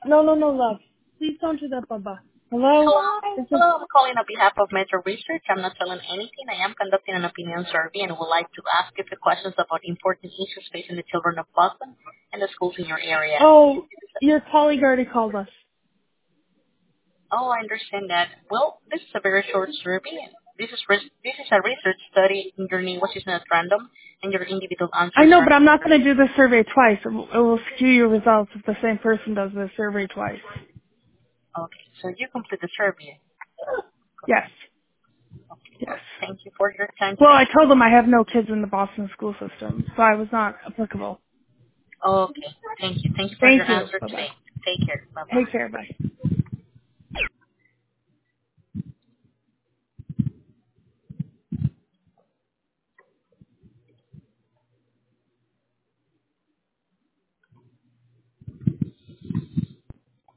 No, no, no, love. Please don't do that, Baba. Hello? Hello. This is... Hello, I'm calling on behalf of Metro Research. I'm not selling anything. I am conducting an opinion survey and would like to ask you a few questions about important issues facing the children of Boston and the schools in your area. Oh, your colleague already called us. Oh, I understand that. Well, this is a very short survey. This is a research study in your name, which is not random, and your individual I answers know, are but I'm not going to do the survey twice. It will skew your results if the same person does the survey twice. okay. So you complete the survey. Yes. Yes. Well, thank you for your time Well, today. I told them I have no kids in the Boston school system, so I was not applicable. Okay. Thank you. Thank you for your Thank you. answer Bye-bye. today. Take care. Bye bye. Take care. Bye.